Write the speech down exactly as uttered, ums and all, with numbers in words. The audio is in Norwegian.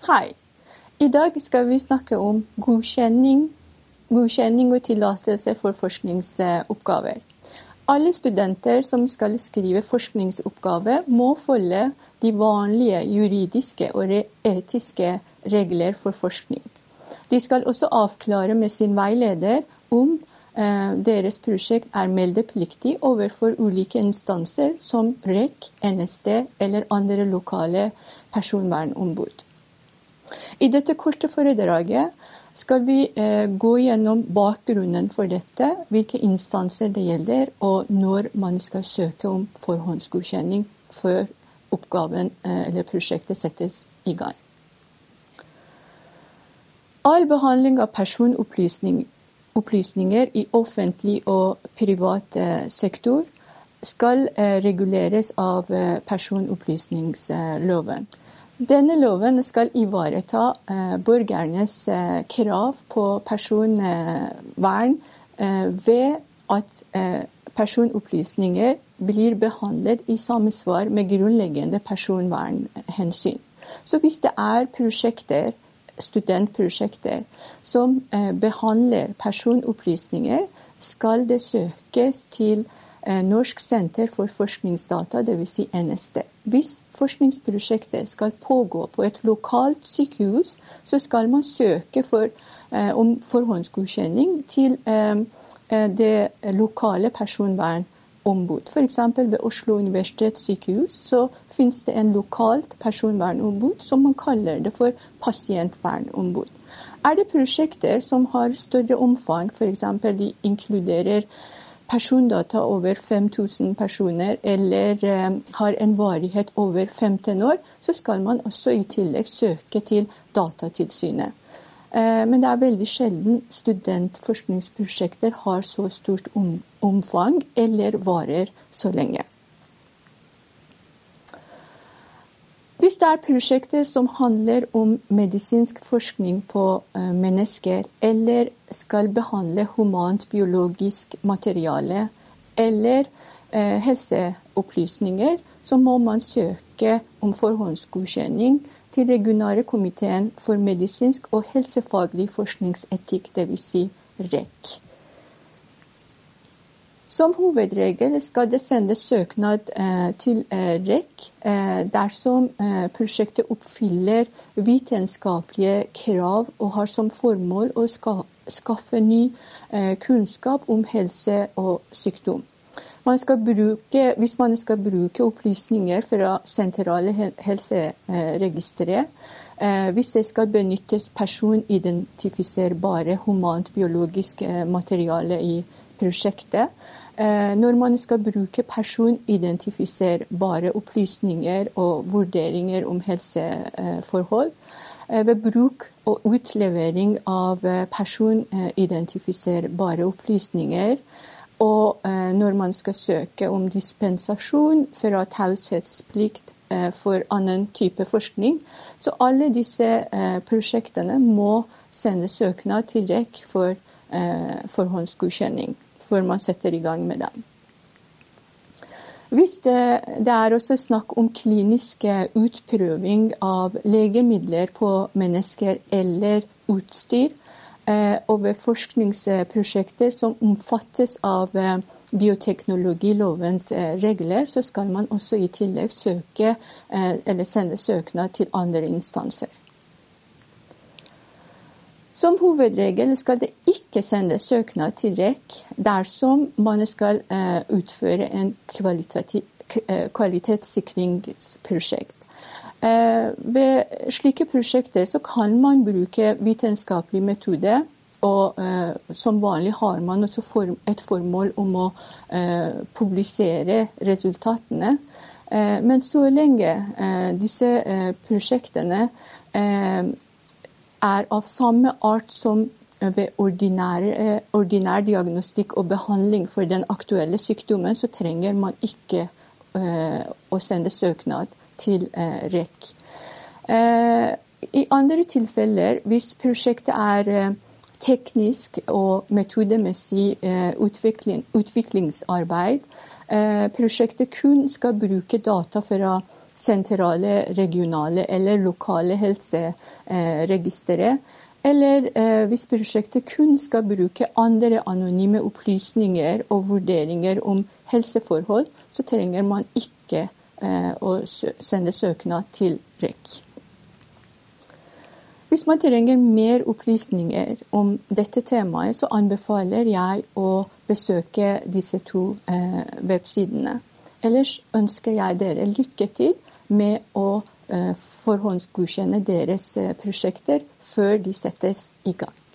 Hei, i dag skal vi snakke om godkjenning, godkjenning og tillatelse for forskningsoppgaver. Alle studenter som skal skrive forskningsoppgave må følge de vanlige juridiske og etiske regler for forskning. De skal også avklare med sin veileder om eh, deres prosjekt er meldepliktig overfor ulike instanser som R E C, N S D eller andre lokale personvernombud. I dette korte foredraget skal vi eh, gå gjennom bakgrunnen for dette, hvilke instanser det gjelder, og når man skal søke om forhåndsgodkjenning før oppgaven eh, eller prosjektet settes i gang. All behandling av personopplysninger opplysninger i offentlig og privat eh, sektor skal eh, reguleres av eh, personopplysningsloven. Denne loven skal ivareta eh, borgernes eh, krav på personvern eh, ved at eh, personopplysninger blir behandlet i samsvar med grunnleggende personvernhensyn. Så hvis det er prosjekter, studentprosjekter som eh, behandler personopplysninger, skal det søkes til Norsk senter for forskningsdata, det vil si N S D. Hvis forskningsprosjektet skal pågå på et lokalt sykehus, så skal man søke for, eh, om forhåndsgodkjenning til eh, det lokale personvernombud. For eksempel ved Oslo universitetssykehus så finnes det en lokalt personvernombud som man kaller det for pasientvernombud. Er det prosjekter som har større omfang, for eksempel de inkluderer persondata over fem tusen personer eller eh, har en varighet over femten år, så skal man også i tillegg søke til Datatilsynet. Eh, men det er veldig sjelden studentforskningsprosjekter har så stort om, omfang eller varer så lenge. Hvis det er prosjekter som handler om medisinsk forskning på uh, mennesker, eller skal behandle humant biologisk materiale, eller uh, helseopplysninger, så må man søke om forhåndsgodkjenning til regionale komiteen for medisinsk og helsefaglig forskningsetikk, det vil si R E C. Som hovedregel skal det sendes søknad eh, til eh, R E C eh, dersom eh, prosjektet oppfyller vitenskapelige krav og har som formål å ska, skaffe ny eh, kunnskap om helse og sykdom. Man skal bruke, hvis man skal bruke opplysninger fra sentrale helseregistre, eh, hvis det skal benyttes personidentifiserbare humant biologisk eh, materiale i prosjektet. Eh, når man skal bruke personidentifiserbare opplysninger og vurderinger om helseforhold, eh, ved bruk og utlevering av personidentifiserbare opplysninger, og eh, når man skal søke om dispensasjon fra taushetsplikt eh, for annen type forskning, så alle disse eh, prosjektene må sende søknad til R E C for eh, forhåndsgodkjenning før man setter i gang med dem. Hvis det, det er også snakk om klinisk utprøving av legemidler på mennesker eller utstyr, eh, og ved forskningsprosjekter som omfattes av eh, bioteknologilovens eh, regler, så skal man også i tillegg søke eh, eller sende søknad til andre instanser. Som hovedregel skal det ikke sendes søknad til R E C dersom man skal uh, utføre en kvalitetssikringsprosjekt. Uh, ved slike prosjekter så kan man bruke vitenskapelig metode, og uh, som vanlig har man også form, et formål om å uh, publisere resultatene. Uh, men så lenge uh, disse uh, prosjektene uh, er av samme art som ved ordinær, ordinær diagnostikk og behandling for den aktuelle sykdommen, så trenger man ikke uh, å sende søknad til uh, R E C. Uh, I andre tilfeller, hvis prosjektet er uh, teknisk og metodemessig uh, utvikling, utviklingsarbeid, uh, prosjektet kun skal bruke data fra sentrale, regionale eller lokale helseregistre, eller eh, hvis prosjektet kun skal bruke andre anonyme opplysninger og vurderinger om helseforhold, så trenger man ikke eh, å sende søknad til R E C. Hvis man trenger mer opplysninger om dette temaet, så anbefaler jeg å besøke disse to eh, websidene. Ellers ønsker jeg dere lykke til med å eh, forhåndsgodkjenne deres eh, prosjekter før de settes i gang.